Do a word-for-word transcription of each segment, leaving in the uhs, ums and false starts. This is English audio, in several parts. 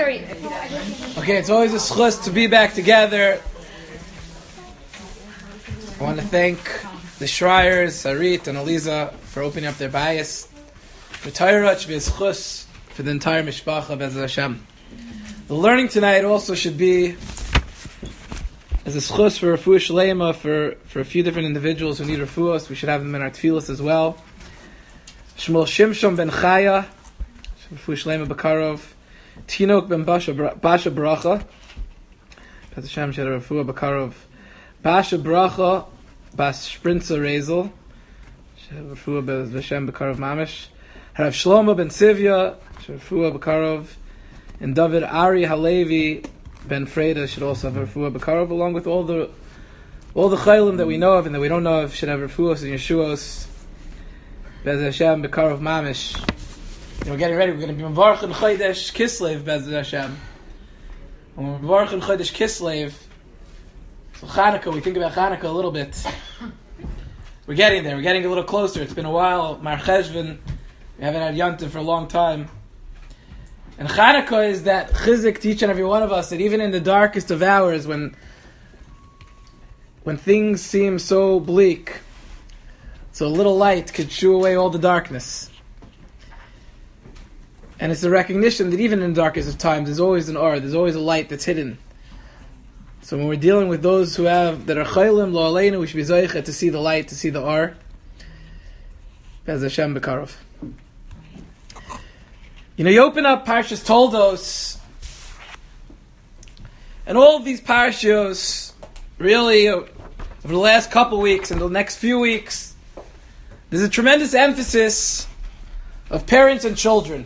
very... Okay, it's always a schus to be back together. I want to thank the Schreiers, Sarit and Aliza for opening up their bias. For Torah, to be a schus for the entire mishpacha, Be'ez Hashem. The learning tonight also should be as a schus for refuah shleima for, for a few different individuals who need refuahs. We should have them in our tefillas as well. Shmuel Shimshon ben Chaya, refuah shleima Bakarov. Tinok ben Basha Basha Bracha. Be'ez Hashem should have refuah Bakarov. Basha Bracha Bas Sprinza Rezel. Should have refuah Be'ez Hashem Bakarov Mamish. Rav Shlomo ben Sivya should have refuah Bakarov. And David Ari Halevi ben Freda should also have refuah Bakarov, along with all the all the chaylim that we know of and that we don't know of should have refuahs and yeshuos. Be'ez Hashem Bakarov Mamish. And we're getting ready. We're going to be Mevarch in Chodesh Kislev, Be'ez Hashem. When we're Mevarch in Chodesh Kislev, so Chanukah, we think about Chanukah a little bit. We're getting there. We're getting a little closer. It's been a while. Mar Cheshvan, we haven't had Yontif for a long time. And Chanukah is that chizik to each and every one of us that even in the darkest of hours, when when things seem so bleak, so a little light could shoo away all the darkness. And it's the recognition that even in the darkest of times, there's always an or, there's always a light that's hidden. So when we're dealing with those who have that are chaylim lo aleinu, we should be zoichet to see the light, to see the or. Be'ez Hashem Bakarov. You know, you open up Parshas Toldos, and all of these parashos, really, over the last couple weeks and the next few weeks, there's a tremendous emphasis of parents and children.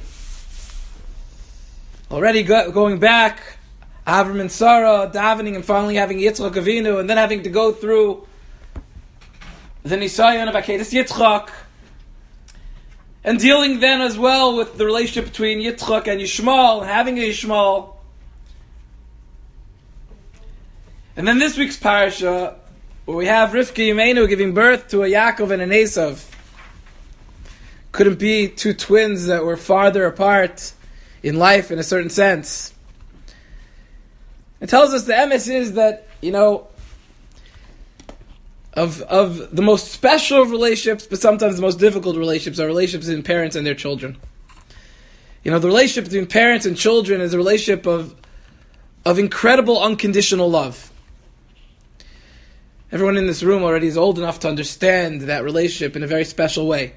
Already go, going back, Avram and Sarah, davening, and finally having Yitzchak Avinu, and then having to go through the Nisayon of Akedas Yitzchak, and dealing then as well with the relationship between Yitzchak and Yishmael, having a Yishmael. And then this week's parasha, where we have Rivka Yimenu giving birth to a Yaakov and an Esav. Couldn't be two twins that were farther apart in life in a certain sense. It tells us the emes is that, you know, Of of the most special of relationships, but sometimes the most difficult relationships are relationships between parents and their children. You know, the relationship between parents and children is a relationship of of incredible unconditional love. Everyone in this room already is old enough to understand that relationship in a very special way.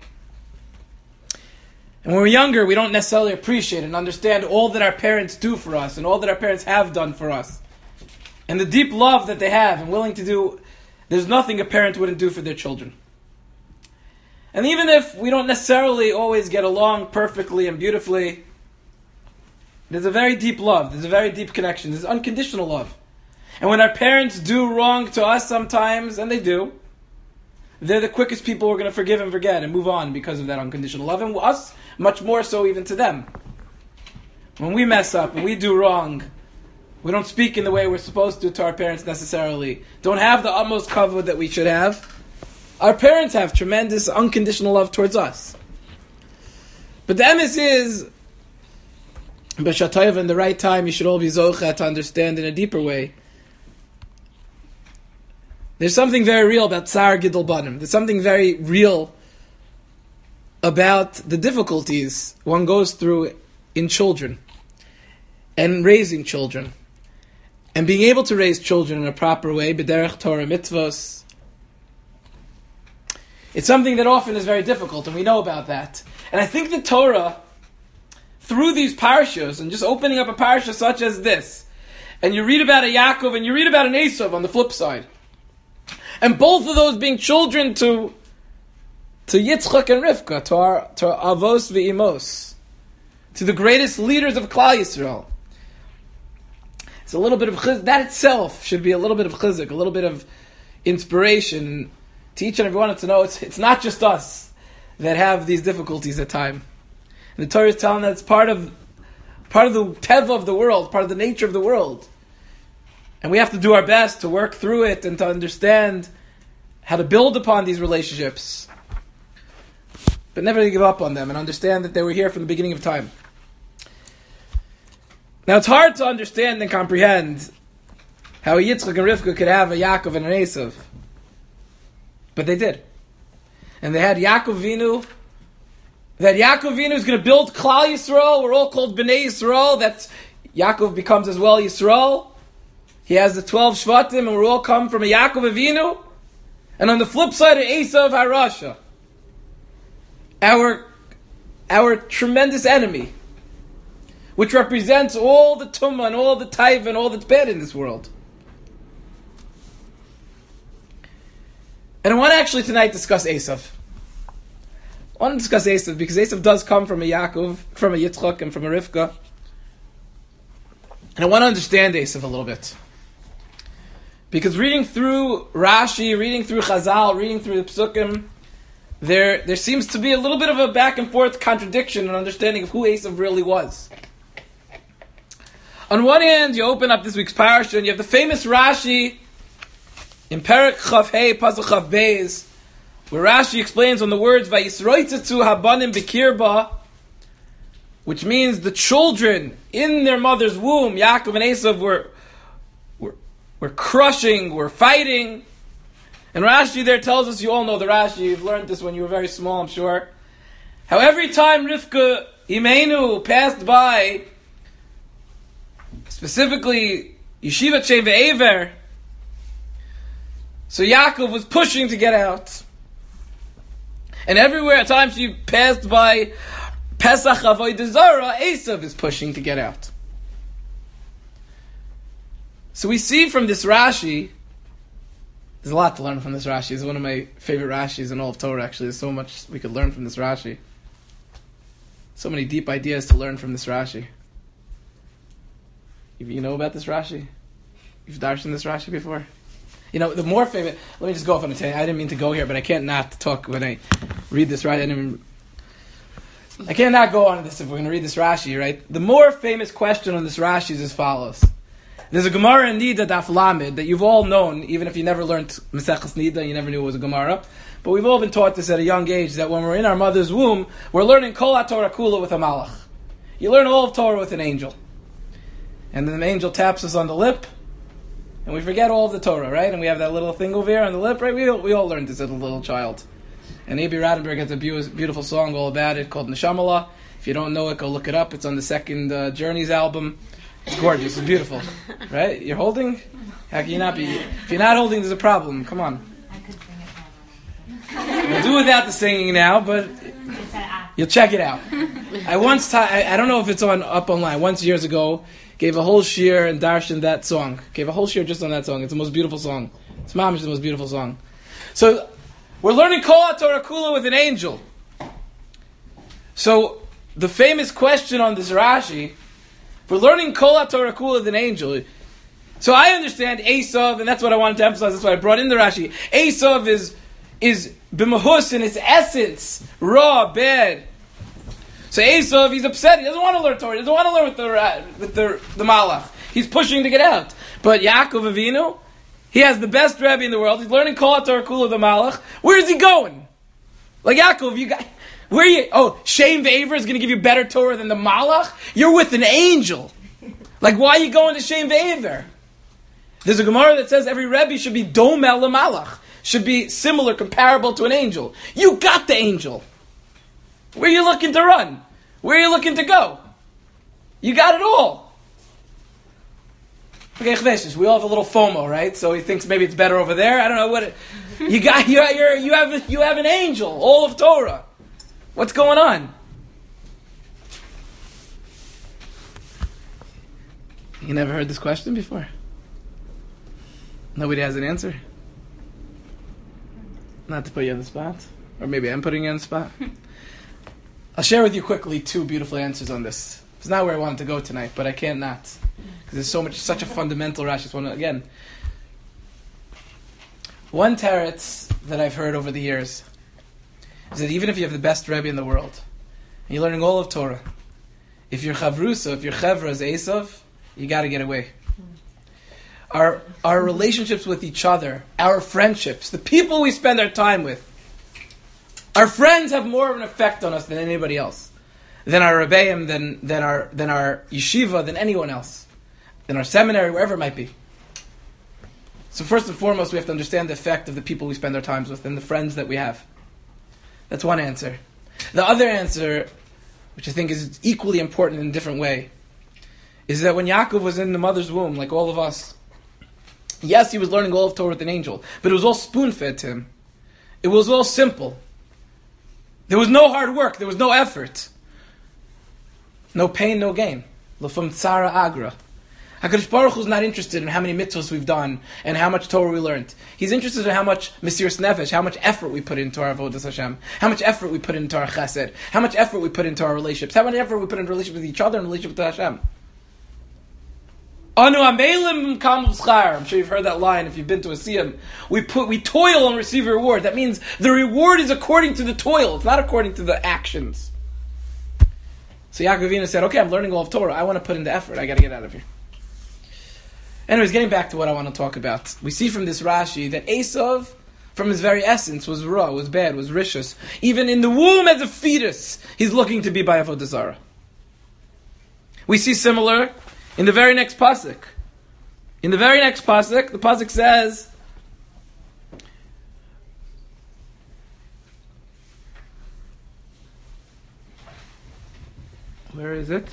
And when we're younger, we don't necessarily appreciate and understand all that our parents do for us and all that our parents have done for us. And the deep love that they have and willing to do. There's nothing a parent wouldn't do for their children. And even if we don't necessarily always get along perfectly and beautifully, there's a very deep love. There's a very deep connection. There's unconditional love. And when our parents do wrong to us sometimes, and they do, they're the quickest people we're going to forgive and forget and move on because of that unconditional love. And us, much more so even to them. When we mess up and we do wrong, we don't speak in the way we're supposed to to our parents necessarily. Don't have the utmost kavod that we should have. Our parents have tremendous unconditional love towards us. But the emes is, b'shatayv in the right time, you should all be zocha to understand in a deeper way. There's something very real about Tsar Gidul Banim. There's something very real about the difficulties one goes through in children and raising children. And being able to raise children in a proper way, b'derech Torah mitzvos, it's something that often is very difficult, and we know about that. And I think the Torah, through these parashas, and just opening up a parasha such as this, and you read about a Yaakov, and you read about an Esav on the flip side, and both of those being children to to Yitzchak and Rivka, to our, to our Avos v'Imos, to the greatest leaders of Klal Yisrael. It's a little bit of chiz- that itself should be a little bit of chizuk, a little bit of inspiration to each and every one to know it's it's not just us that have these difficulties at time. And the Torah is telling that it's part of part of the teva of the world, part of the nature of the world. And we have to do our best to work through it and to understand how to build upon these relationships. But never to give up on them and understand that they were here from the beginning of time. Now it's hard to understand and comprehend how a Yitzchak and Rivka could have a Yaakov and an Esav. But they did. And they had Yaakov Avinu. That Yaakov Avinu is going to build Klal Yisrael. We're all called Bnei Yisrael. That's Yaakov becomes as well Yisrael. He has the twelve Shvatim, and we all come from a Yaakov Avinu. And on the flip side, of Esav HaRasha, our our tremendous enemy, which represents all the tumah and all the taiva and all that's bad in this world. And I want to actually tonight discuss Esav. I want to discuss Esav because Esav does come from a Yaakov, from a Yitzchak, and from a Rivka. And I want to understand Esav a little bit. Because reading through Rashi, reading through Chazal, reading through the Psukim, there, there seems to be a little bit of a back and forth contradiction and understanding of who Esav really was. On one hand, you open up this week's parasha and you have the famous Rashi in Perek Chav Hei, Pasuk Chav Beis, where Rashi explains on the words Vayisroitzatzu habanim b'kirba, which means the children in their mother's womb, Yaakov and Esav, were, were, were crushing, were fighting. And Rashi there tells us, you all know the Rashi, you've learned this when you were very small, I'm sure, how every time Rivka Imenu passed by, specifically Yeshivat Shem Ve'ever, so Yaakov was pushing to get out. And everywhere at times she passed by Pesach Avodah Zarah, Esav is pushing to get out. So we see from this Rashi, there's a lot to learn from this Rashi. It's one of my favorite Rashis in all of Torah, actually. There's so much we could learn from this Rashi. So many deep ideas to learn from this Rashi. You know about this Rashi? You've darshan this Rashi before? You know, the more favorite... Let me just go off on a tangent. I didn't mean to go here, but I can't not talk when I read this Rashi. I, didn't, I can't not go on this if we're going to read this Rashi, right? The more famous question on this Rashi is as follows. There's a Gemara in Nida Daf Lamed that you've all known, even if you never learned Maseches Nida, you never knew it was a Gemara. But we've all been taught this at a young age, that when we're in our mother's womb, we're learning Kol HaTorah Kula with a Malach. You learn all of Torah with an angel. And then the angel taps us on the lip, and we forget all of the Torah, right? And we have that little thing over here on the lip, right? We all, we all learned this as a little child. And Abi Radenberg has a beautiful song all about it called Neshamala. If you don't know it, go look it up. It's on the second uh, Journeys album. It's gorgeous. It's beautiful. Right? You're holding? How can you not be? If you're not holding, there's a problem. Come on. I could sing it. We'll do without the singing now, but you'll check it out. I once, ta- I, I don't know if it's on up online, once years ago, gave a whole shir and darshan that song. Gave a whole shir just on that song. It's the most beautiful song. It's mamish the most beautiful song. So, we're learning Kol HaTorah Kula with an angel. So, the famous question on this Rashi, we're learning Kol HaTorah Kula with an angel. So I understand Esav, and that's what I wanted to emphasize, that's why I brought in the Rashi. Esav is, is b'mahus in its essence, raw, bad. So Esav, he's upset. He doesn't want to learn Torah. He doesn't want to learn with the with the, the Malach. He's pushing to get out. But Yaakov Avinu, he has the best Rebbe in the world. He's learning Kol HaTorah Kula the Malach. Where is he going? Like Yaakov, you got where are you? Oh, Shem Ve'ever is going to give you better Torah than the Malach. You're with an angel. Like why are you going to Shem Ve'ever? There's a Gemara that says every Rebbe should be domel l'malach, should be similar, comparable to an angel. You got the angel. Where are you looking to run? Where are you looking to go? You got it all. Okay, Chveshes, we all have a little FOMO, right? So he thinks maybe it's better over there. I don't know what it, you got. You you're, you have you have an angel, all of Torah. What's going on? You never heard this question before? Nobody has an answer? Not to put you on the spot. Or maybe I'm putting you on the spot. I'll share with you quickly two beautiful answers on this. It's not where I wanted to go tonight, but I can't not. Because there's so much, such a fundamental Rashi. Just want to, again, one teretz that I've heard over the years is that even if you have the best Rebbe in the world, and you're learning all of Torah, if you're chavrusa, if you're chevra as Esav, you got to get away. Our our relationships with each other, our friendships, the people we spend our time with, our friends have more of an effect on us than anybody else. than our rebbeim, than than our than our yeshiva, than anyone else, than our seminary, wherever it might be. So first and foremost, we have to understand the effect of the people we spend our times with and the friends that we have. That's one answer. The other answer, which I think is equally important in a different way, is that when Yaakov was in the mother's womb, like all of us, yes, he was learning all of Torah with an angel, but it was all spoon-fed to him. It was all simple. There was no hard work. There was no effort. No pain, no gain. L'fum tzara agra. HaKadosh Baruch Hu is not interested in how many mitzvahs we've done and how much Torah we learned. He's interested in how much Mesiras Nefesh, how much effort we put into our avodas Hashem, how much effort we put into our chesed, how much effort we put into our relationships, how much effort we put into relationships with each other and relationship with Hashem. Anu amelim kam b'schar. I'm sure you've heard that line if you've been to a siyum. We put, we toil and receive a reward. That means the reward is according to the toil. It's not according to the actions. So Yaakov Avinu said, okay, I'm learning all of Torah. I want to put in the effort. I got to get out of here. Anyways, getting back to what I want to talk about. We see from this Rashi that Esav, from his very essence, was raw, was bad, was rishus. Even in the womb as a fetus, he's looking to be by Avodah Zarah. We see similar in the very next pasuk. In the very next pasuk, the pasuk says, where is it?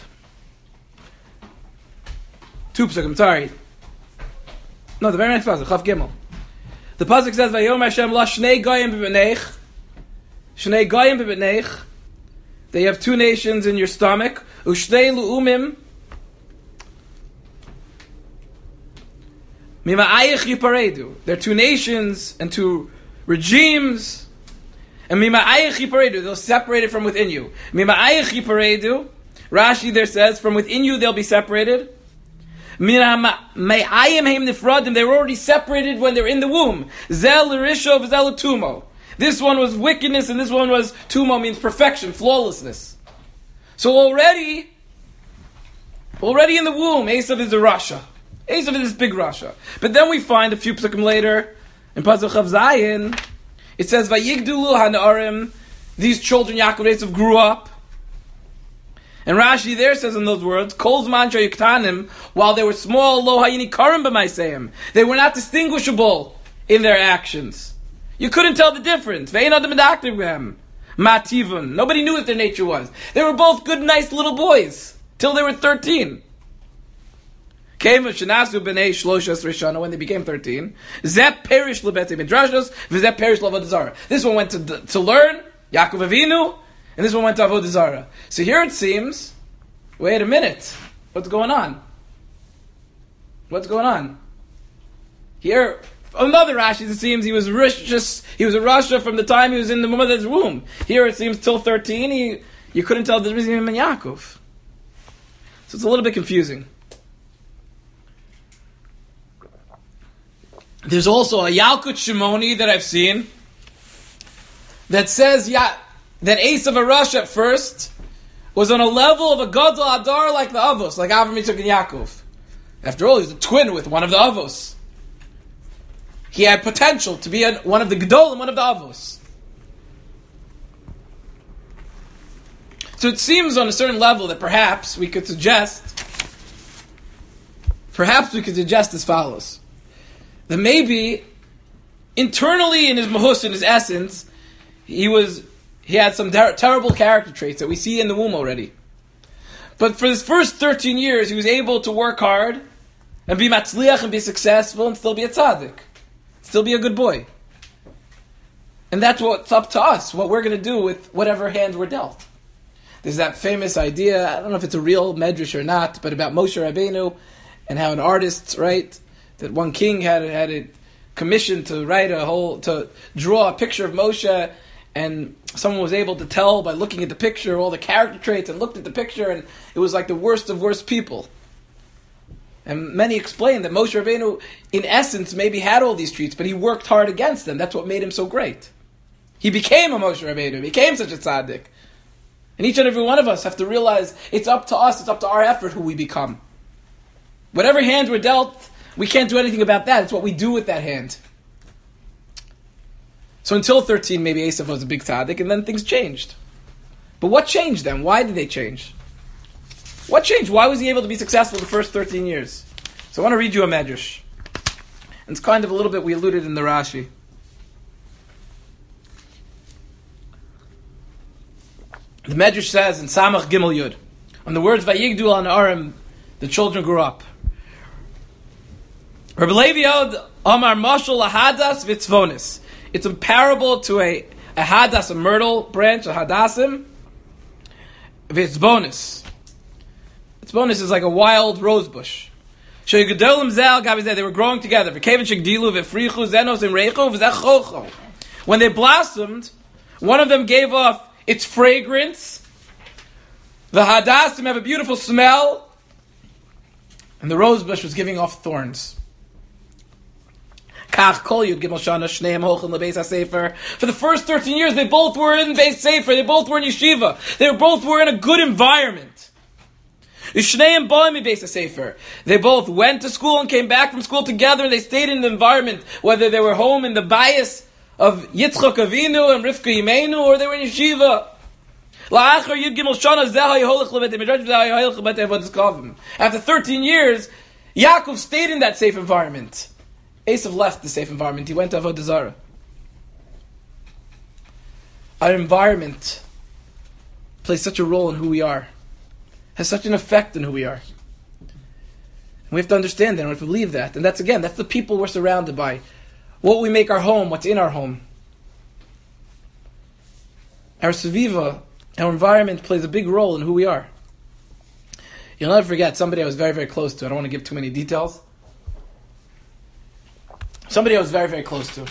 Two pasuk, I'm sorry. No, the very next pasuk, Chav Gimel. The pasuk says, "Vayom Hashem la shnei goyim b'bneich, shnei goyim b'bneich." They have two nations in your stomach. Ushnei lu'umim mima'ayich yiparedu. They're two nations and two regimes. And mima'ayich yiparedu, they'll separate it from within you. Mima'ayich yiparedu. Rashi there says, from within you they'll be separated. They were already separated when they're in the womb. Zel rishov, zel tumo. This one was wickedness and this one was tumo, means perfection, flawlessness. So already, already in the womb, Esav is a Rasha. Esav is this big Rasha. But then we find a few psukim later, in Pasuk Chav Zayin, it says, Vayigdulu hana'arim, these children, Yaakov and Esav, grew up. And Rashi there says in those words, Kol's mantra yuktanim, while they were small, lo hayini karim b'maisehim. They were not distinguishable in their actions. You couldn't tell the difference. Ve'in adam medaktivim. Mativun. Nobody knew what their nature was. They were both good, nice little boys, till they were thirteen. Came shanasu b'nei shloshas rishana, when they became thirteen. Zep perish lebetei midrashos, v'zep perish l'avodah zarah. This one went to, to learn, Yaakov Avinu, and this one went to Avodah Zarah. So here it seems, wait a minute, what's going on? What's going on? Here, another Rashi, it seems he was rishus, he was a Rasha from the time he was in the mother's womb. Here it seems till thirteen, he, you couldn't tell the difference between him and Yaakov. So it's a little bit confusing. There's also a Yalkut Shimoni that I've seen that says, yeah, that Esav Arash at first was on a level of a Gadol Adar like the Avos, like Avram, Yitzchak, and Yaakov. After all, he was a twin with one of the Avos. He had potential to be a, one of the Gadol and one of the Avos. So it seems on a certain level that perhaps we could suggest, perhaps we could suggest as follows. That maybe, internally in his mahus, in his essence, he was... He had some ter- terrible character traits that we see in the womb already. But for his first thirteen years, he was able to work hard and be matzliach and be successful and still be a tzaddik. Still be a good boy. And that's what's up to us, what we're going to do with whatever hand we're dealt. There's that famous idea, I don't know if it's a real medrash or not, but about Moshe Rabbeinu and how an artist, right, that one king had, had a commission to write a whole, to draw a picture of Moshe, and someone was able to tell by looking at the picture all the character traits and looked at the picture, and it was like the worst of worst people. And many explain that Moshe Rabbeinu, in essence, maybe had all these traits, but he worked hard against them. That's what made him so great. He became a Moshe Rabbeinu, became such a tzaddik. And each and every one of us have to realize it's up to us, it's up to our effort who we become. Whatever hand we're dealt, we can't do anything about that. It's what we do with that hand. So until thirteen, maybe Esav was a big tzaddik, and then things changed. But what changed them? Why did they change? What changed? Why was he able to be successful the first thirteen years? So I want to read you a medrash. And it's kind of a little bit, we alluded in the Rashi. The medrash says in Samach Gimel Yud, on the words Vayigdu al Na'arim, the children grew up. Rabbi Levi Yod Amar Mashal Lahadas Vitzvonis. It's comparable to a, a hadas, a myrtle branch, a hadassim. Vitzvonis. Vitzvonis is like a wild rose bush. They were growing together. When they blossomed, one of them gave off its fragrance. The hadassim have a beautiful smell, and the rose bush was giving off thorns. For the first thirteen years, they both were in Beis Sefer. They both were in yeshiva. They both were in a good environment. They both went to school and came back from school together, and they stayed in the environment, whether they were home in the bias of Yitzchak Avinu and Rivka Imenu, or they were in yeshiva. After thirteen years, Yaakov stayed in that safe environment. Esav left the safe environment. He went to Avodah Zarah. Our environment plays such a role in who we are, has such an effect in who we are. And we have to understand that, and we have to believe that. And that's, again, that's the people we're surrounded by. What we make our home, what's in our home. Our Seviva, our environment plays a big role in who we are. You'll never forget somebody I was very, very close to. I don't want to give too many details. Somebody I was very, very close to.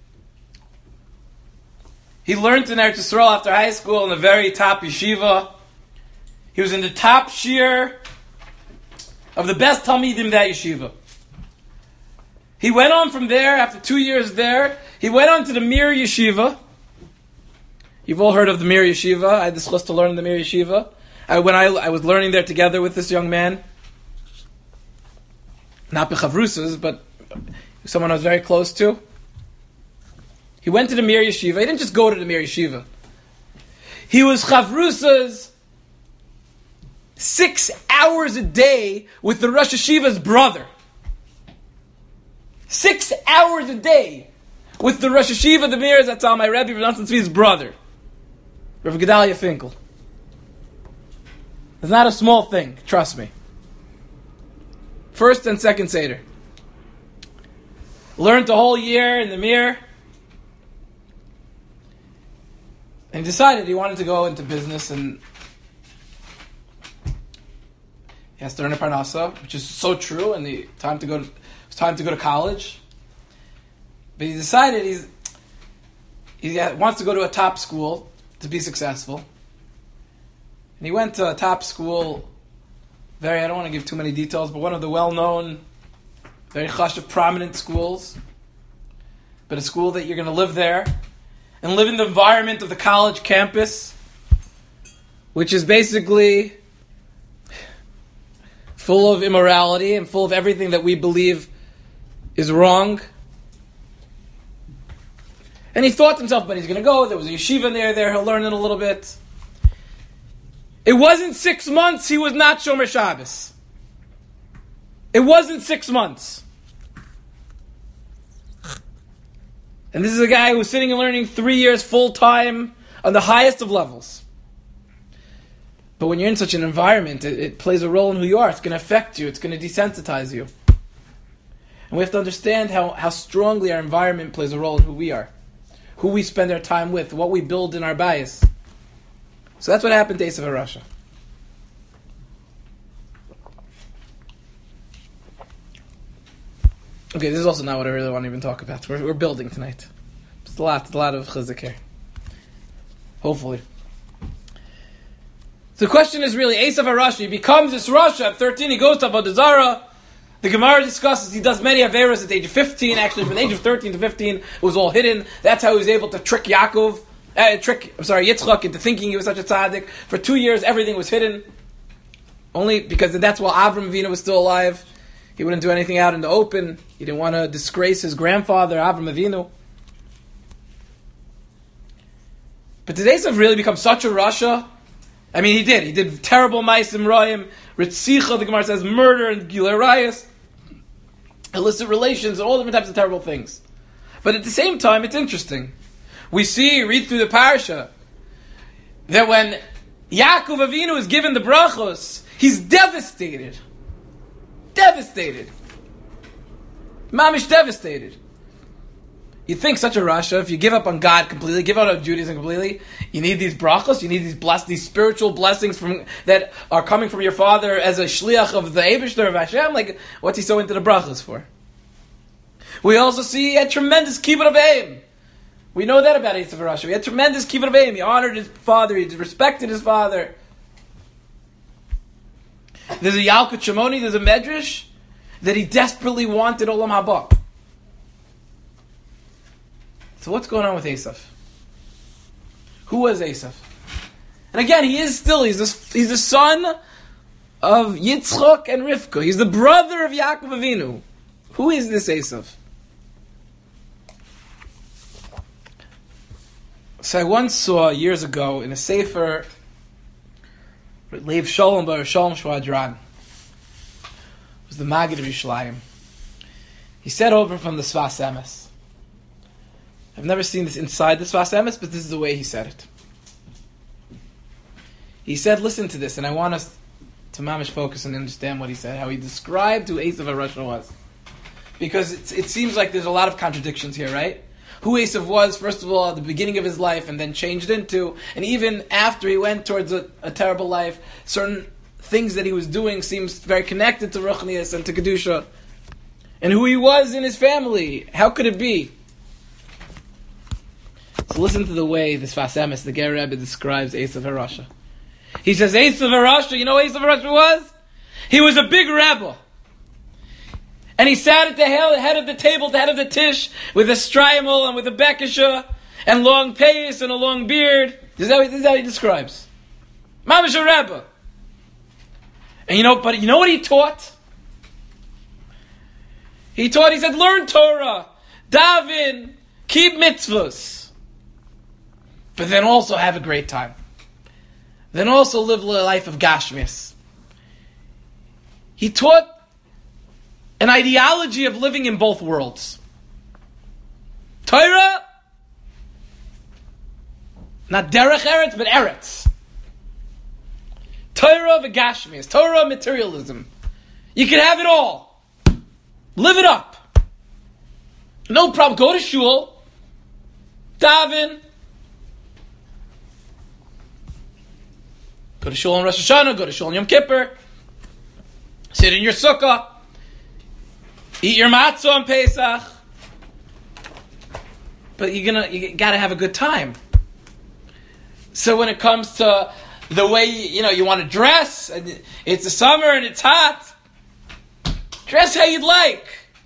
He learned in Eretz Yisrael after high school in the very top yeshiva. He was in the top shiur of the best Talmidim in that yeshiva. He went on from there, after two years there, he went on to the Mir Yeshiva. You've all heard of the Mir Yeshiva. I had the chus to learn in the Mir Yeshiva. I, when I, I was learning there together with this young man, not bechavrusas, but someone I was very close to. He went to the Mir Yeshiva. He didn't just go to the Mir Yeshiva. He was chavrusas six hours a day with the Rosh Yeshiva's brother. Six hours a day with the Rosh Yeshiva, the Mir Zatzal, my Rebbe, Rav Nosson Tzvi's brother, Rav Gedalia Finkel. It's not a small thing, trust me. First and second Seder. Learned the whole year in the Mir. And decided he wanted to go into business, and he has to earn a parnasa, which is so true, and the time to go to, it's time to go to college. But he decided he's he wants to go to a top school to be successful. And he went to a top school, very, I don't want to give too many details, but one of the well-known, very chashuv, prominent schools. But a school that you're going to live there and live in the environment of the college campus, which is basically full of immorality and full of everything that we believe is wrong. And he thought to himself, but he's going to go. There was a yeshiva near there. He'll learn it a little bit. It wasn't six months he was not Shomer Shabbos. It wasn't six months. And this is a guy who was sitting and learning three years full-time on the highest of levels. But when you're in such an environment, it, it plays a role in who you are. It's going to affect you. It's going to desensitize you. And we have to understand how, how strongly our environment plays a role in who we are. Who we spend our time with, what we build in our bias. So that's what happened to Esav HaRasha. Okay, this is also not what I really want to even talk about. We're, we're building tonight. It's a lot, it's a lot of chizuk here. Hopefully. So the question is really, Esav HaRasha, he becomes this Rasha at thirteen, he goes to Avodah Zarah. The Gemara discusses he does many averos at the age of fifteen. Actually, from the age of thirteen to fifteen, it was all hidden. That's how he was able to trick Yaakov, uh, trick, I'm sorry, Yitzchak into thinking he was such a tzaddik. For two years, everything was hidden. Only because that's while Avram Avinu was still alive. He wouldn't do anything out in the open. He didn't want to disgrace his grandfather, Avram Avinu. But did Esav really become such a Rasha? I mean, he did. He did terrible Ma'asim Ra'im, Ritzicha, the Gemara says, murder and Gilei Arayos, illicit relations, all different types of terrible things. But at the same time, it's interesting. We see, read through the parasha, that when Yaakov Avinu is given the brachos, he's devastated. Devastated. Mamish devastated. You think such a Rasha, if you give up on God completely, give out on Judaism completely, you need these brachos, you need these bless, these spiritual blessings from that are coming from your father as a shliach of the Eibishter of Hashem. Like, what's he so into the brachos for? We also see a tremendous kibbud of aim. We know that about Esav Rasha. He had tremendous kibbud of aim. He honored his father. He respected his father. There's a Yalkut Shimoni, there's a Medrash, that he desperately wanted Olam Haba. So what's going on with Esav? Who was Esav? And again, he is still, he's the, he's the son of Yitzchak and Rivka. He's the brother of Yaakov Avinu. Who is this Esav? So I once saw, years ago, in a sefer, Lev Sholem by Sholem Shwadran. It was the Maggid of Yerushalayim. He said over from the Sfas Emes. I've never seen this inside the Sfas Emes, but this is the way he said it. He said, listen to this, and I want us to mamish focus and understand what he said, how he described who Esav HaRasha was. Because it's, it seems like there's a lot of contradictions here, right? Who Esav was, first of all, at the beginning of his life, and then changed into, and even after he went towards a, a terrible life, certain things that he was doing seems very connected to Ruchnius and to Kedusha. And who he was in his family. How could it be? So listen to the way the Sfas Emes, the Ger Rebbe, describes Esav HaRasha. He says, Esav HaRasha, you know what Esav HaRasha was? He was a big rebel. And he sat at the head of the table, the head of the tish, with a strymel and with a bekisha, and long payas and a long beard. This is how he, this is how he describes. Mamish a rebbe. And you know, but you know what he taught? He taught, he said, learn Torah, daven, keep mitzvahs. But then also have a great time. Then also live a life of gashmis. He taught an ideology of living in both worlds. Torah, not derech eretz, but eretz. Torah v'gashmis, Torah materialism. You can have it all. Live it up. No problem. Go to shul, daven. Go to shul on Rosh Hashanah, go to shul on Yom Kippur. Sit in your sukkah. Eat your matzah on Pesach. But you're gonna, you gotta have a good time. So when it comes to the way, you know, you want to dress, and it's the summer and it's hot, dress how you'd like.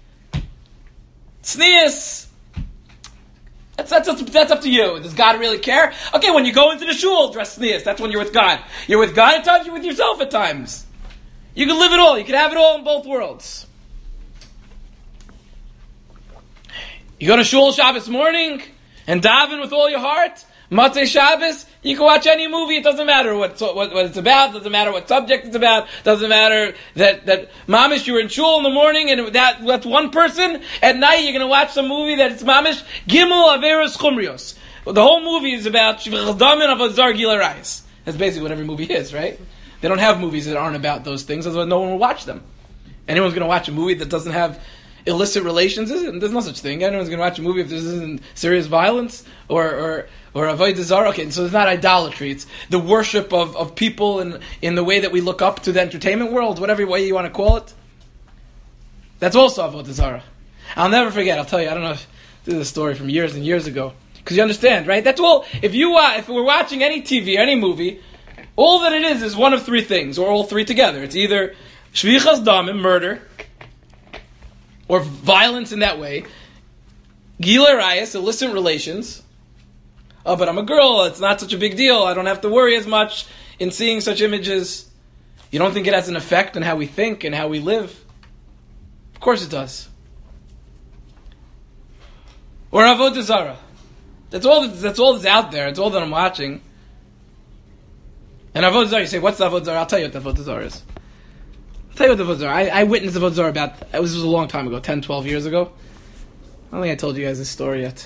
Tznius. That's, that's, that's, that's up to you. Does God really care? Okay, when you go into the shul, dress tznius. That's when you're with God. You're with God at times, you're with yourself at times. You can live it all. You can have it all in both worlds. You go to shul Shabbos morning and daven with all your heart. Motzei Shabbos, you can watch any movie. It doesn't matter what, what, what it's about. Doesn't matter what subject it's about. Doesn't matter that, that mamish, you were in shul in the morning and that, that's one person. At night, you're going to watch some movie that it's mamish. Gimel Averos Chumrios. The whole movie is about Shvichas Damin of Azar Gilei Arayos. That's basically what every movie is, right? They don't have movies that aren't about those things, otherwise no one will watch them. Anyone's going to watch a movie that doesn't have illicit relations, isn't? There's no such thing. Anyone's going to watch a movie if there isn't serious violence or or or avodah zarah. Okay, so it's not idolatry. It's the worship of, of people in in the way that we look up to the entertainment world, whatever way you want to call it. That's also avodah zarah. I'll never forget. I'll tell you. I don't know if this is a story from years and years ago, because you understand, right? That's all. If you uh, if we're watching any T V, any movie, all that it is is one of three things, or all three together. It's either shvichas damim, murder, or violence in that way. Gilei Arayos, illicit relations. Oh, but I'm a girl, it's not such a big deal. I don't have to worry as much in seeing such images. You don't think it has an effect on how we think and how we live? Of course it does. Or avodah zarah. That's all. That's, that's all that's out there. It's all that I'm watching. And Avodah Zarah, you say, what's the Avodah Zarah? I'll tell you what the Avodah Zarah is. I'll tell you what the Avodah Zarah. I, I witnessed the Avodah Zarah about, it was, it was a long time ago, ten, twelve years ago. I don't think I told you guys this story yet.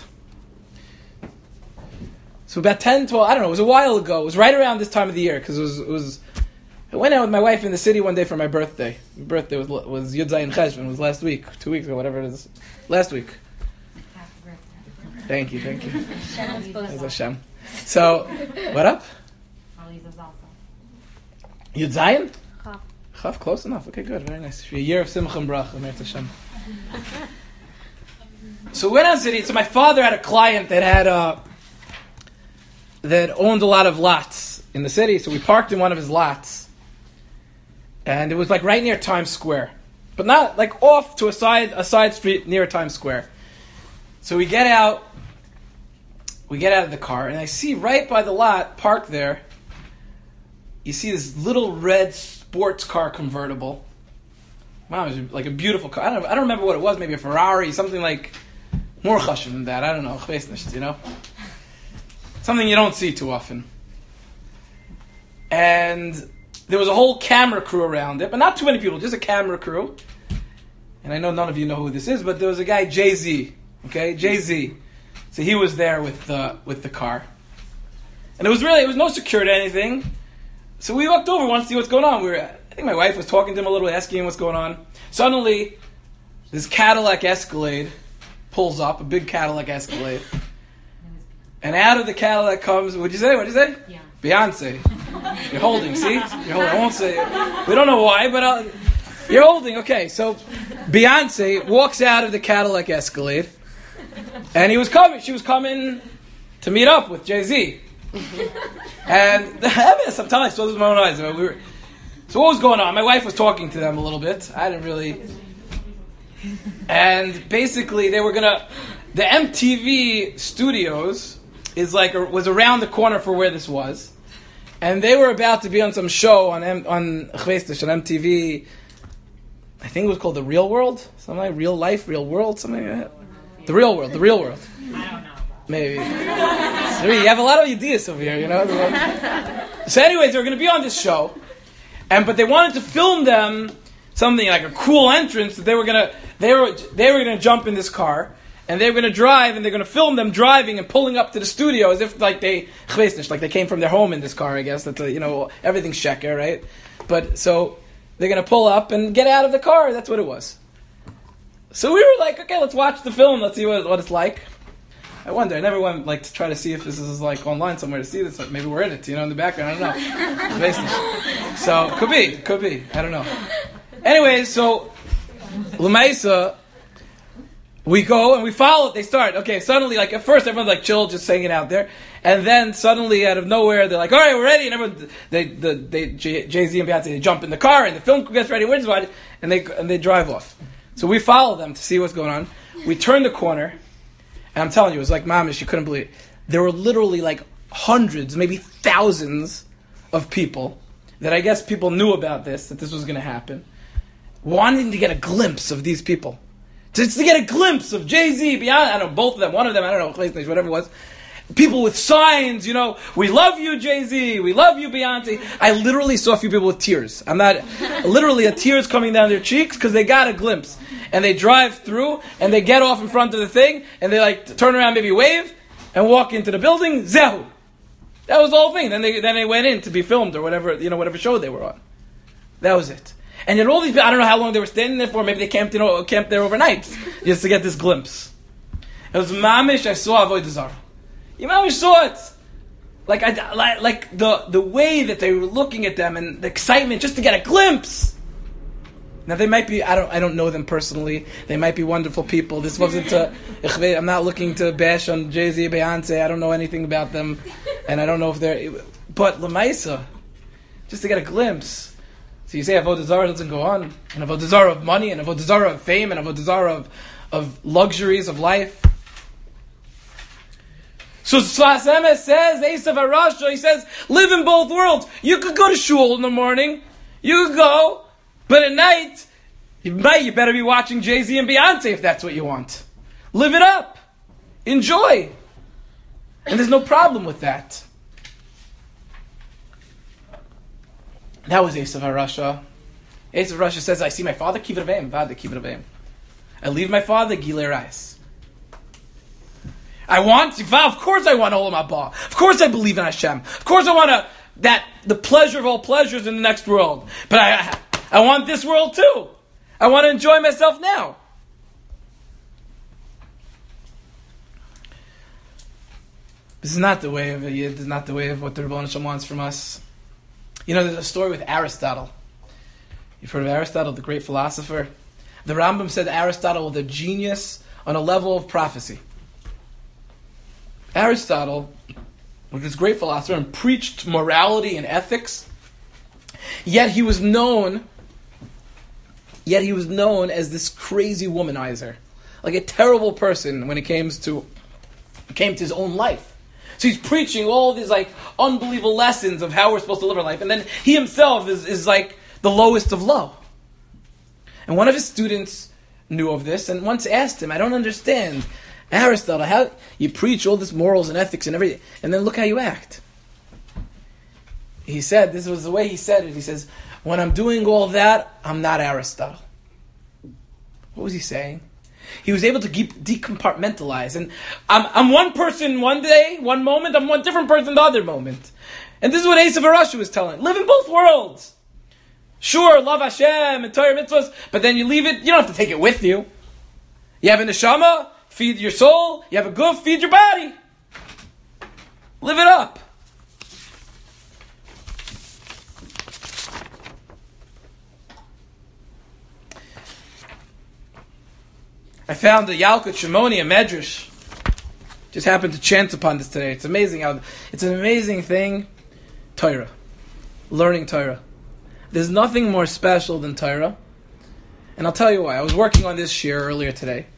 So about ten, twelve, I don't know, it was a while ago. It was right around this time of the year, because it was, it was, I went out with my wife in the city one day for my birthday. My birthday was, was Yud Zayin Cheshvan, it was last week, two weeks ago, whatever it is. Last week. Thank you, thank you. Thanks Hashem. So, what up? Yud Zayin? Chav. Chav, close enough. Okay, good, very nice. A year of Simcha and Bracha, Meretz Hashem. So we went out city. So my father had a client that had uh, that owned a lot of lots in the city. So we parked in one of his lots, and it was like right near Times Square, but not like off to a side a side street near Times Square. So we get out, we get out of the car, and I see right by the lot parked there. You see this little red sports car convertible. Wow, it was like a beautiful car. I don't, I don't remember what it was. Maybe a Ferrari, something like more chashuv than that. I don't know. You know, something you don't see too often. And there was a whole camera crew around it, but not too many people. Just a camera crew. And I know none of you know who this is, but there was a guy, Jay-Z. Okay, Jay-Z. So he was there with the with the car, and it was really it was no security or anything. So we walked over, wanted to see what's going on. We were, I think my wife was talking to him a little bit, asking him what's going on. Suddenly, this Cadillac Escalade pulls up, a big Cadillac Escalade. And out of the Cadillac comes, what'd you say? What'd you say? Yeah. Beyonce. You're holding, see? You're holding. I won't say it. We don't know why, but I'll, you're holding. Okay, so Beyonce walks out of the Cadillac Escalade. And he was coming, she was coming to meet up with Jay-Z. And I'm telling you, I saw this with my own eyes. We were, so what was going on? My wife was talking to them a little bit. I didn't really. And basically, they were gonna. The M T V studios is like was around the corner for where this was, and they were about to be on some show on M, on on M T V. I think it was called The Real World, something like Real Life, Real World, something like that. The Real World, The Real World. I don't know. Maybe. You have a lot of ideas over here, you know. So anyways, they were going to be on this show, and but they wanted to film them something like a cool entrance that they were going to they were they were going to jump in this car and they were going to drive and they're going to film them driving and pulling up to the studio as if like they like they came from their home in this car. I guess that's a, you know everything's sheker, right? But so they're going to pull up and get out of the car. That's what it was. So we were like, okay, let's watch the film. Let's see what what it's like. I wonder. I never went like to try to see if this is like online somewhere to see this. Like, maybe we're in it, you know, in the background. I don't know. So could be, could be. I don't know. Anyway, so Lamaisa, we go and we follow. They start. Okay, suddenly, like at first, everyone's like chill, just hanging out there, and then suddenly, out of nowhere, they're like, "All right, we're ready." And everyone, they, the, they, Jay-Z and Beyonce, they jump in the car, and the film crew gets ready. We're just watching, and they and they drive off. So we follow them to see what's going on. We turn the corner. And I'm telling you, it was like mamish, you couldn't believe it. There were literally like hundreds, maybe thousands of people that I guess people knew about this, that this was going to happen, wanting to get a glimpse of these people. Just to get a glimpse of Jay-Z, Beyonce, I don't know, both of them, one of them, I don't know, whatever it was. People with signs, you know, we love you, Jay-Z, we love you, Beyonce. I literally saw a few people with tears. I'm not, literally a tears coming down their cheeks because they got a glimpse. And they drive through, and they get off in front of the thing, and they like turn around, maybe wave, and walk into the building. Zehu. That was the whole thing. Then they then they went in to be filmed or whatever you know whatever show they were on. That was it. And yet all these I don't know how long they were standing there for. Maybe they camped you know camped there overnight just to get this glimpse. It was mamish. I saw Avodah Zarah. You mamish saw it. Like I like, like the the way that they were looking at them and the excitement just to get a glimpse. Now they might be, I don't I don't know them personally. They might be wonderful people. This wasn't to, I'm not looking to bash on Jay-Z, Beyonce. I don't know anything about them. And I don't know if they're, but Lamaisa, just to get a glimpse. So you say Avodah Zarah doesn't go on. And Avodah Zarah of money, and Avodah Zarah of fame, and Avodah Zarah of, of luxuries of life. So Sfas Emes says, Esav HaRasha, he says, live in both worlds. You could go to shul in the morning. You could go. But at night, you might, you better be watching Jay-Z and Beyonce if that's what you want. Live it up. Enjoy. And there's no problem with that. That was Esav HaRasha. Esav HaRasha says, I see my father, kiver veim, vada kiver veim. I leave my father, gilei rais. I want, of course I want Olam Haba. Of course I believe in Hashem. Of course I want to, that, the pleasure of all pleasures in the next world. But I, I want this world too. I want to enjoy myself now. This is not the way of a Yid. This is not the way of what the Rebbeinu Shalom wants from us. You know, there's a story with Aristotle. You've heard of Aristotle, the great philosopher. The Rambam said Aristotle was a genius on a level of prophecy. Aristotle was this great philosopher and preached morality and ethics. Yet he was known, yet he was known as this crazy womanizer, like a terrible person when it came to came to his own life. So he's preaching all these like unbelievable lessons of how we're supposed to live our life, and then he himself is, is like the lowest of low. And one of his students knew of this and once asked him, I don't understand, Aristotle, how you preach all this morals and ethics and everything, and then look how you act. He said, this was the way he said it, he says, when I'm doing all that, I'm not Aristotle. What was he saying? He was able to keep decompartmentalize. And I'm, I'm one person one day, one moment, I'm one different person the other moment. And this is what Esav HaRasha was telling. Live in both worlds. Sure, love Hashem and Torah mitzvahs, but then you leave it, you don't have to take it with you. You have a neshama, feed your soul. You have a guf, feed your body. Live it up. I found the Yalkut Shimoni, a medrash. Just happened to chance upon this today. It's amazing how it's an amazing thing. Torah, learning Torah. There's nothing more special than Torah, and I'll tell you why. I was working on this shir earlier today,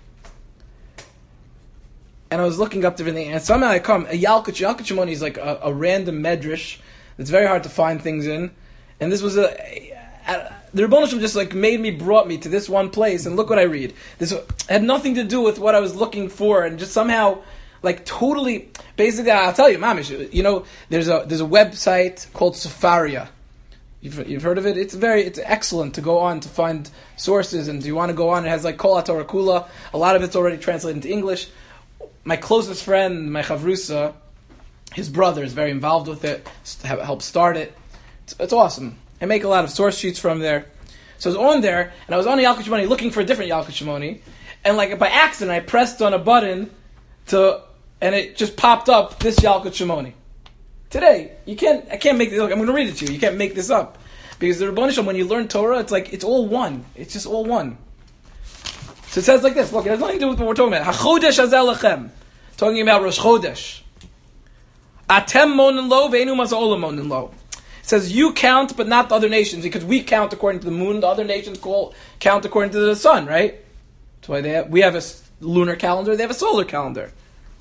and I was looking up everything, and somehow I come a Yalkut Yalkut Shimoni is like a, a random medrash that's very hard to find things in, and this was a. a The Rebbeinu Shalom just like made me, brought me to this one place, and look what I read. This had nothing to do with what I was looking for, and just somehow, like totally, basically, I'll tell you, Mamish, you know, there's a there's a website called Sefaria. You've you've heard of it? It's very, it's excellent to go on to find sources, and you want to go on. It has like Kol HaTorah Kula. A lot of it's already translated into English. My closest friend, my chavrusa, his brother is very involved with it. Helped start it. It's, it's awesome. I make a lot of source sheets from there. So I was on there, and I was on a Yalkut Shimoni looking for a different Yalkut Shimoni, and like by accident I pressed on a button to, and it just popped up this Yalkut Shimoni. Today, you can't, I can't make this, look, I'm going to read it to you, you can't make this up. Because the Rebbeinu Shalom, when you learn Torah, it's like, it's all one. It's just all one. So it says like this, look, it has nothing to do with what we're talking about. HaChodesh Hazeh Lachem. Talking about Rosh Chodesh. Atem monin lo, ve'enu maza'olam monin lo. It says you count, but not the other nations, because we count according to the moon. The other nations call, count according to the sun, right? That's why they have, we have a lunar calendar. They have a solar calendar.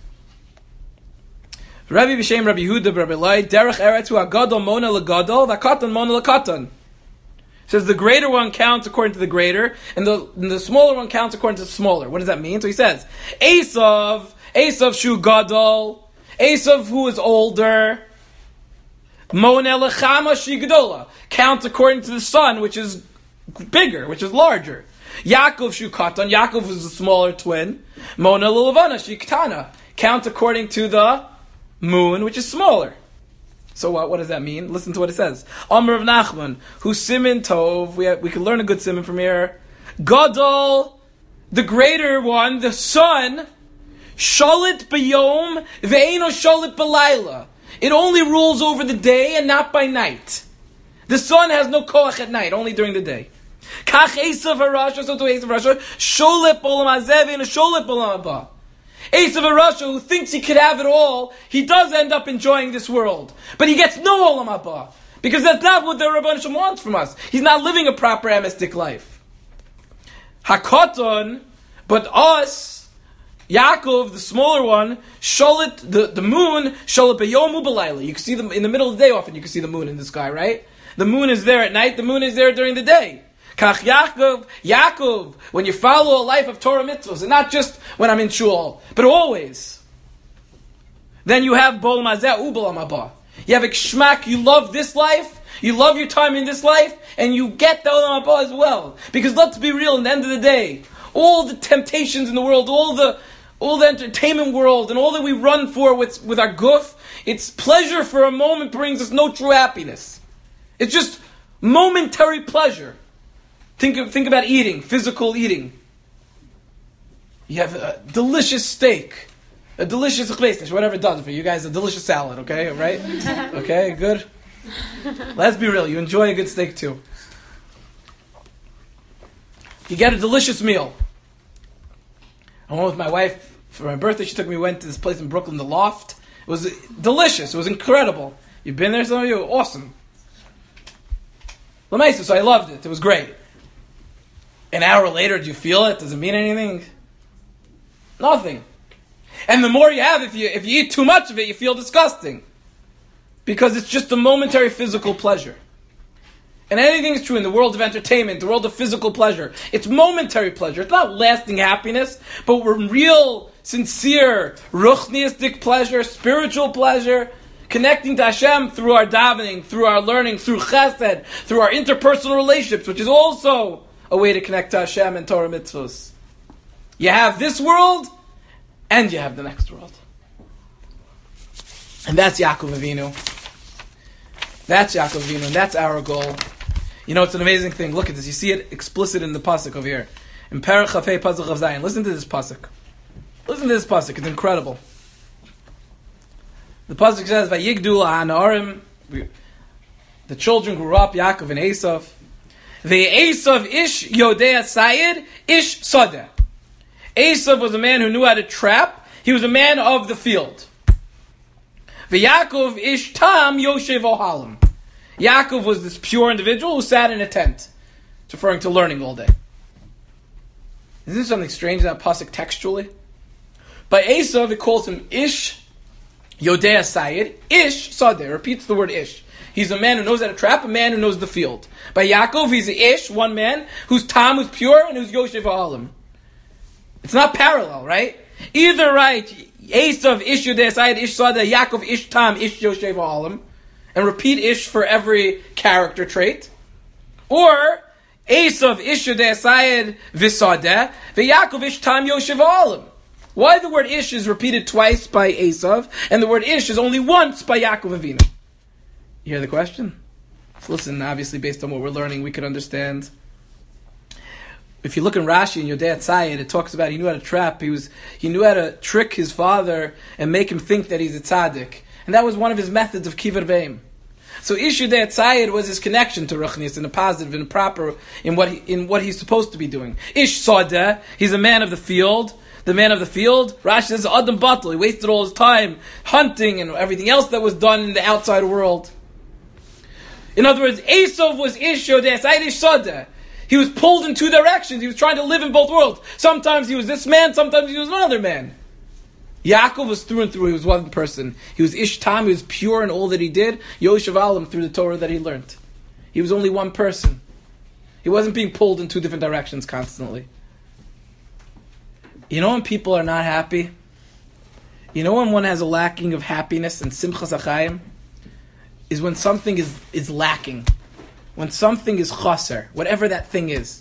Rabbi B'Shem, Rabbi Yehuda, Rabbi Lai, Derech Eretz hu agadol mona legadol, v'katan mona lekatan. It says the greater one counts according to the greater, and the, and the smaller one counts according to the smaller. What does that mean? So he says, Esav, Esav shu gadol, Esav who is older, Mona lechama shi gedola, count according to the sun, which is bigger, which is larger. Yaakov shu katan, Yaakov is the smaller twin. Mona lelavana shi ktana, count according to the moon, which is smaller. So what? What does that mean? Listen to what it says. Amr of Nachman, who simin tov. We have, we can learn a good simin from here. Gadol, the greater one, the sun. Shalit b'yom ve'eno shalit b'layla. It only rules over the day and not by night. The sun has no koach at night, only during the day. Kach Esav HaRasha, so to Esav HaRasha, sholet b'olam hazeh ve'eno sholet b'olam haba. Esav HaRasha, who thinks he could have it all, he does end up enjoying this world. But he gets no Olam Haba. Because that's not what the Rebbeinu Shalom wants from us. He's not living a proper amistic life. Hakoton, but us, Yaakov, the smaller one, Sholit, the, the moon, Sholit Beyomu B'layla. You can see them in the middle of the day often, you can see the moon in the sky, right? The moon is there at night, the moon is there during the day. Kach Yaakov, Yaakov, when you follow a life of Torah mitzvahs, and not just when I'm in shul, but always. then you have bol mazeh u'bol haba. You have ikshmak, you love this life, you love your time in this life, and you get the olam haba as well. Because let's be real, at the end of the day, all the temptations in the world, all the all the entertainment world, and all that we run for with, with our guf, it's pleasure for a moment brings us no true happiness. It's just momentary pleasure. Think of, think about eating, physical eating. You have a delicious steak, a delicious chleisnish, whatever it does for you guys, a delicious salad, okay, right? Okay, good. Let's be real, you enjoy a good steak too. You get a delicious meal. I went with my wife for my birthday. She took me, went to this place in Brooklyn, the Loft. It was delicious. It was incredible. You've been there, some of you? Awesome. L'maisa, so I loved it. It was great. An hour later, do you feel it? Does it mean anything? Nothing. And the more you have, if you if you eat too much of it, you feel disgusting. Because it's just a momentary physical pleasure. And anything is true in the world of entertainment, the world of physical pleasure. It's momentary pleasure. It's not lasting happiness, but we're real, sincere, ruchniistic pleasure, spiritual pleasure, connecting to Hashem through our davening, through our learning, through chesed, through our interpersonal relationships, which is also a way to connect to Hashem and Torah mitzvahs. You have this world, and you have the next world. And that's Yaakov Avinu. That's Yaakov Avinu, and that's our goal. You know, it's an amazing thing. Look at this. You see it explicit in the pasuk over here. In Perek Chafei Pasuk of Zayin. Listen to this pasuk. Listen to this pasuk. It's incredible. The pasuk says, "Vayigdu la'anarim." The children grew up, Yaakov and Esav. The Esav ish yodea sayid ish sadeh. Esav was a man who knew how to trap. He was a man of the field. V'Yaakov ish tam yoshev ohalim. Yaakov was this pure individual who sat in a tent. It's referring to learning all day. Isn't this something strange in that pasuk textually? By Esav, it calls him ish yodea sayid ish sadeh. Repeats the word ish. He's a man who knows how to trap, a man who knows the field. By Yaakov, he's a ish, one man, whose tam was pure and who's yoshev ohalim. It's not parallel, right? Either right, Esav ish yodea sayid ish sadeh, Yaakov ish tam ish yoshev ohalim. And repeat ish for every character trait. Or Esav ish yodea sayid v'sadeh, v'Yaakov ish tam yoshev ohalim. Why the word ish is repeated twice by Esav, and the word ish is only once by Yaakov Avinu? You hear the question? So listen, obviously based on what we're learning, we could understand. If you look in Rashi and Yodea Tzayid, it talks about he knew how to trap. He was he knew how to trick his father and make him think that he's a tzaddik. And that was one of his methods of kivar veim. So Ish Yodea Tzayid was his connection to Ruchnius in a positive and proper in what he, in what he's supposed to be doing. Ish Sadeh, he's a man of the field. The man of the field, Rashi says Adam Batal. He wasted all his time hunting and everything else that was done in the outside world. In other words, Esav was Ish Yodea Tzayid Ish Sadeh. He was pulled in two directions. He was trying to live in both worlds. Sometimes he was this man, sometimes he was another man. Yaakov was through and through. He was one person. He was Ish Tam. He was pure in all that he did. Yoshev Alim through the Torah that he learned. He was only one person. He wasn't being pulled in two different directions constantly. You know when people are not happy? You know when one has a lacking of happiness and simchas achayim? Is when something is, is lacking. When something is chaser, whatever that thing is.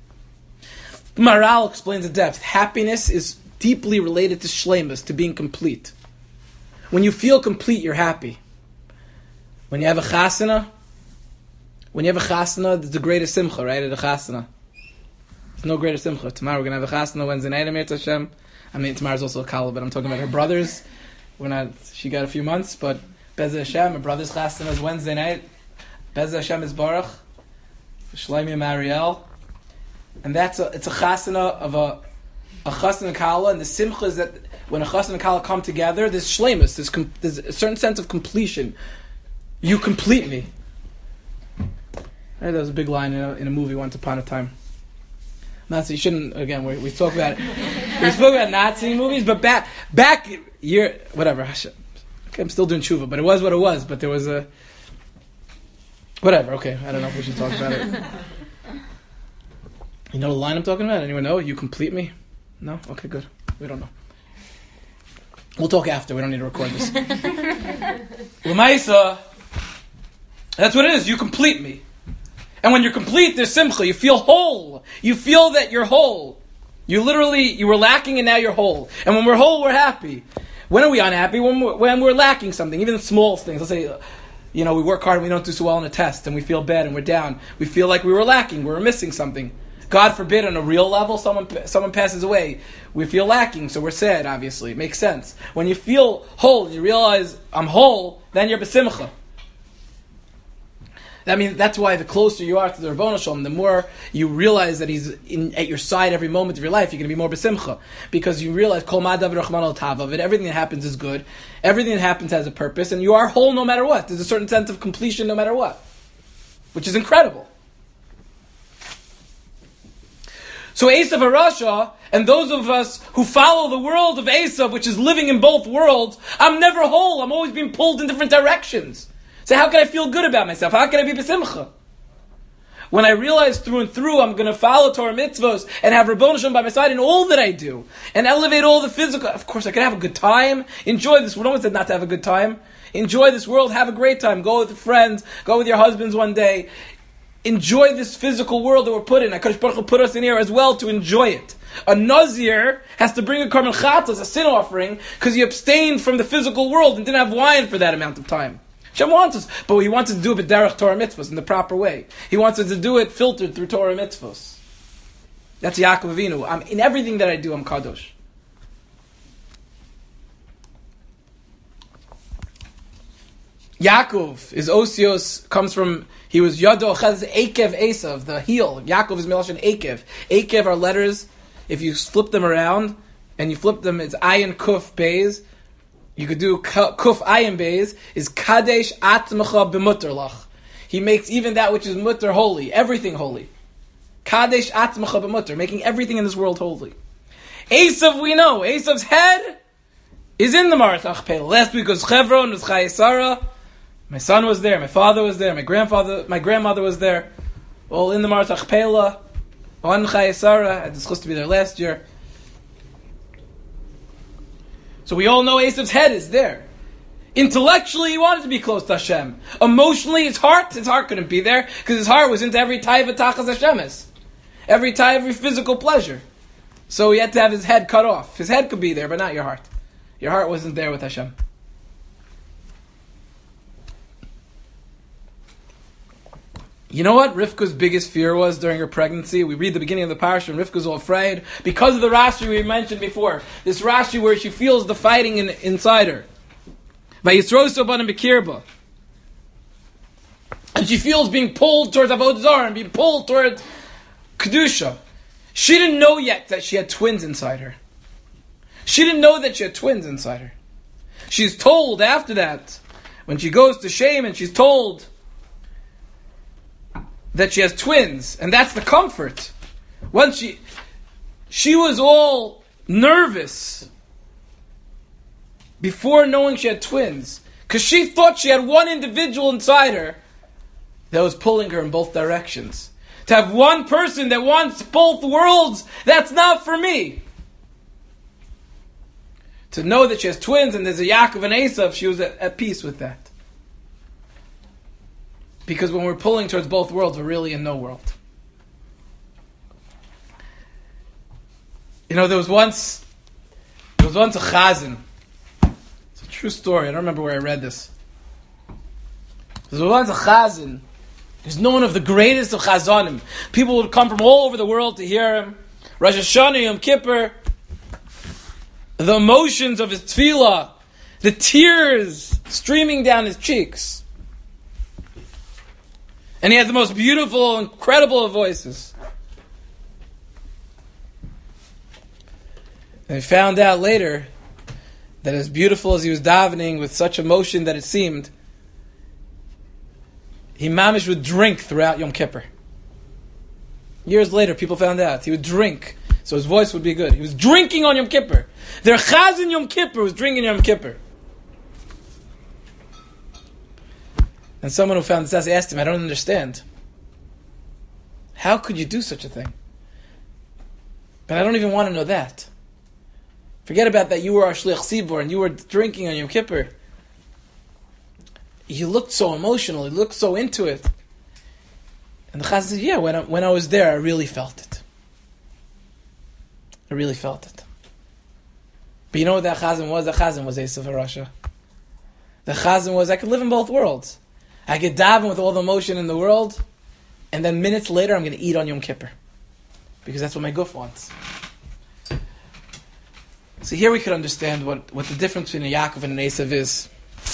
Maral explains in depth. Happiness is deeply related to shleimus, to being complete. When you feel complete, you're happy. When you have a chasana, when you have a chasana, it's the greatest simcha, right? At a chasana. There's no greater simcha. Tomorrow we're going to have a chasana Wednesday night, Amir Hashem. I mean, tomorrow's also a kala, but I'm talking about her brothers. We're not, she got a few months, but Bez Hashem, her brother's chasana is Wednesday night. Bez Hashem is Baruch, Shlomi and Mariel, and that's a it's a chasana of a a chasana and kala, and the simcha is that when a chasana and kala come together, there's shleimus, there's, com, there's a certain sense of completion. You complete me. Right, that was a big line in a, in a movie once upon a time. Nazi, you shouldn't again. We, we spoke about we spoke about Nazi movies, but back back year whatever. Okay, I'm still doing tshuva, but it was what it was. But there was a. Whatever, okay. I don't know if we should talk about it. You know the line I'm talking about? Anyone know? You complete me? No? Okay, good. We don't know. We'll talk after. We don't need to record this. L'maisa, that's what it is. You complete me. And when you're complete, there's simcha. You feel whole. You feel that you're whole. You literally, you were lacking and now you're whole. And when we're whole, we're happy. When are we unhappy? When we're, when we're lacking something, even the small things. Let's say, you know, we work hard and we don't do so well on a test and we feel bad and we're down. We feel like we were lacking. We were missing something. God forbid, on a real level, someone someone passes away. We feel lacking, so we're sad, obviously. It makes sense. When you feel whole and you realize, I'm whole, then you're besimcha. I mean, that's why the closer you are to the Ribbono Shel Olam, the more you realize that He's in, at your side every moment of your life, you're going to be more besimcha. Because you realize, Kol ma'adav rachman al tavav, everything that happens is good, everything that happens has a purpose, and you are whole no matter what. There's a certain sense of completion no matter what. Which is incredible. So Esav HaRasha, and those of us who follow the world of Esav, which is living in both worlds, I'm never whole. I'm always being pulled in different directions. So how can I feel good about myself? How can I be besimcha? When I realize through and through I'm going to follow Torah mitzvos and have Ribbono Shel Olam by my side in all that I do, and elevate all the physical. Of course, I can have a good time. Enjoy this. No one said not to have a good time. Enjoy this world. Have a great time. Go with friends. Go with your husbands one day. Enjoy this physical world that we're put in. HaKadosh Baruch Hu put us in here as well to enjoy it. A Nazir has to bring a Karmel Chatas, a sin offering, because he abstained from the physical world and didn't have wine for that amount of time. Hashem wants us, but he wants us to do it b'derech Torah mitzvos, in the proper way. He wants us to do it filtered through Torah mitzvos. That's Yaakov Avinu. I'm, in everything that I do, I'm kadosh. Yaakov, his osios comes from, he was Yado Chaz Ekev Esav, the heel. Yaakov is Milashon Ekev. Ekev are letters, if you flip them around, and you flip them, it's Ayin Kuf Beis. You could do Kuf Ayin Beis, is Kadesh Atmecha B'mutter Lach. He makes even that which is mutter holy, everything holy. Kadesh Atmecha B'mutter, making everything in this world holy. Esav, we know, Esav's head is in the Marat Achpel. Last week was Chevron, was Chayesara. My son was there, my father was there, my grandfather, my grandmother was there, all in the Marat Achpela, on Chayesara. I had the chus to be there last year. So we all know Esav's head is there. Intellectually, he wanted to be close to Hashem. Emotionally, his heart, his heart couldn't be there because his heart was into every taiva tachas Hashemis, every taiva, every physical pleasure. So he had to have his head cut off. His head could be there, but not your heart. Your heart wasn't there with Hashem. You know what Rivka's biggest fear was during her pregnancy? We read the beginning of the parasha, and Rivka's all afraid because of the Rashi we mentioned before. This Rashi where she feels the fighting in, inside her. And she feels being pulled towards Avodah Zarah and being pulled towards Kedusha. She didn't know yet that she had twins inside her. She didn't know that she had twins inside her. She's told after that, when she goes to Shem and she's told that she has twins, and that's the comfort. Once she, she was all nervous before knowing she had twins, because she thought she had one individual inside her that was pulling her in both directions. To have one person that wants both worlds, that's not for me. To know that she has twins and there's a Yaakov and Esav, she was at, at peace with that. Because when we're pulling towards both worlds, we're really in no world. You know, there was once, there was once a chazan. It's a true story. I don't remember where I read this. There was once a chazan. He's known of the greatest of chazanim. People would come from all over the world to hear him. Rosh Hashanah, Yom Kippur. The emotions of his tefillah. The tears streaming down his cheeks. And he had the most beautiful, incredible of voices. And he found out later that as beautiful as he was davening with such emotion that it seemed, he mamish would drink throughout Yom Kippur. Years later, people found out he would drink, so his voice would be good. He was drinking on Yom Kippur. Their chazan Yom Kippur was drinking Yom Kippur. And someone who found this asked him, I don't understand. How could you do such a thing? But I don't even want to know that. Forget about that you were our Shliach Tzibur and you were drinking on Yom Kippur. You looked so emotional, you looked so into it. And the Chazan said, yeah, when I, when I was there, I really felt it. I really felt it. But you know what that Chazan was? That Chazan was Esav HaRasha. The Chazan was, I could live in both worlds. I could daven with all the emotion in the world, and then minutes later I'm going to eat on Yom Kippur. Because that's what my guf wants. So here we could understand what, what the difference between a Yaakov and an Esav is.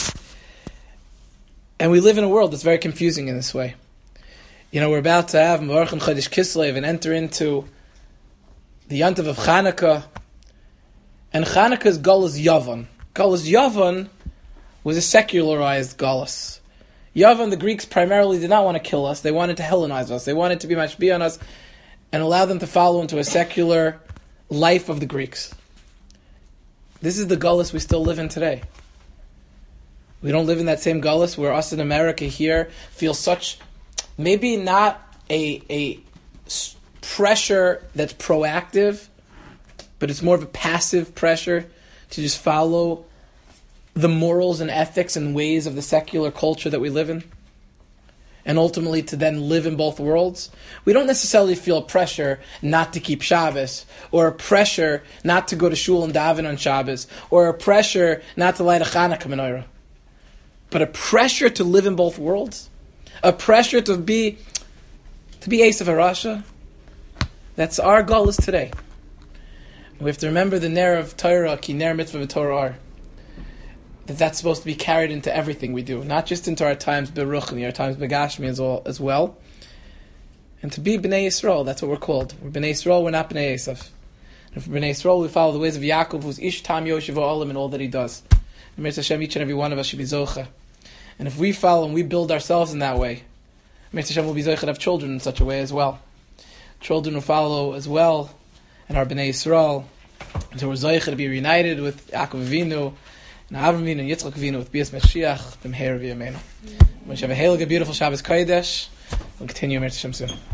And we live in a world that's very confusing in this way. You know, we're about to have Mevarchim Chodesh Kislev and enter into the Yontiv of Chanukah. And Chanukah's Galus Yavan. Galus Yavan was a secularized Galus. Yavan, the Greeks primarily did not want to kill us. They wanted to Hellenize us. They wanted to be mashbi on us and allow them to follow into a secular life of the Greeks. This is the Galus we still live in today. We don't live in that same Galus where us in America here feel such, maybe not a, a pressure that's proactive, but it's more of a passive pressure to just follow the morals and ethics and ways of the secular culture that we live in, and ultimately to then live in both worlds. We don't necessarily feel a pressure not to keep Shabbos, or a pressure not to go to shul and daven on Shabbos, or a pressure not to light a Chanukah menorah. But a pressure to live in both worlds, a pressure to be to be Esav HaRasha. That's our goal is today. We have to remember the Ner of Torah, Ki Ner Mitzvah V'Torah Ar. That that's supposed to be carried into everything we do, not just into our times Beruchni, our times Begashmi as well, as well. And to be Bnei Yisrael, that's what we're called. We're Bnei Yisrael, we're not Bnei Esav. And for Bnei Yisrael, we follow the ways of Yaakov, who's Ish Tam Yoshev Olam in all that he does. And Mir Hashem, each and every one of us should be Zocha. And if we follow and we build ourselves in that way, Mir Hashem will be Zocha to have children in such a way as well. Children will follow as well, and our Bnei Yisrael, until we're Zocha to be reunited with Yaakov Avinu, and Avraham Avinu, and Yitzchak Avinu, with Bias Mashiach, B'mheir v'yameinu. We should have a hail, beautiful Shabbos Kodesh. We'll continue Mir Hashem soon.